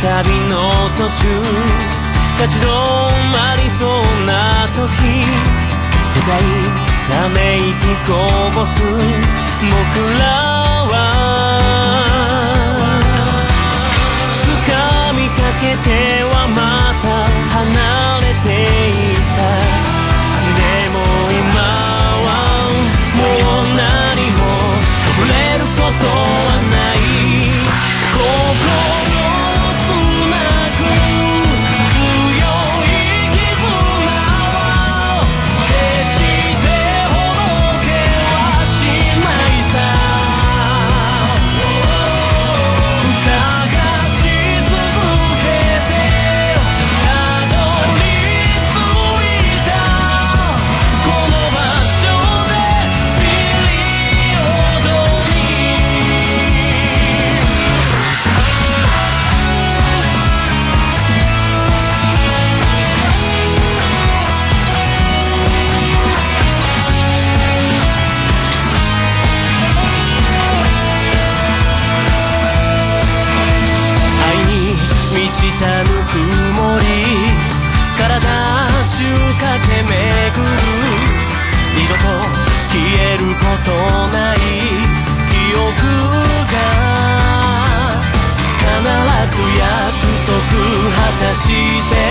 旅の途中立ち止まりそうな時深いため息こぼす僕らは掴みかけてはまた離れていた。でも今はもう何も触れることはない。心つなぐ強い絆を決してほどけはしないさ。探し続けてたどり着いたこの場所でピリオドに。愛に満ちたぬくもり体中駆け巡る二度と消えることない記憶が必ず約束果たして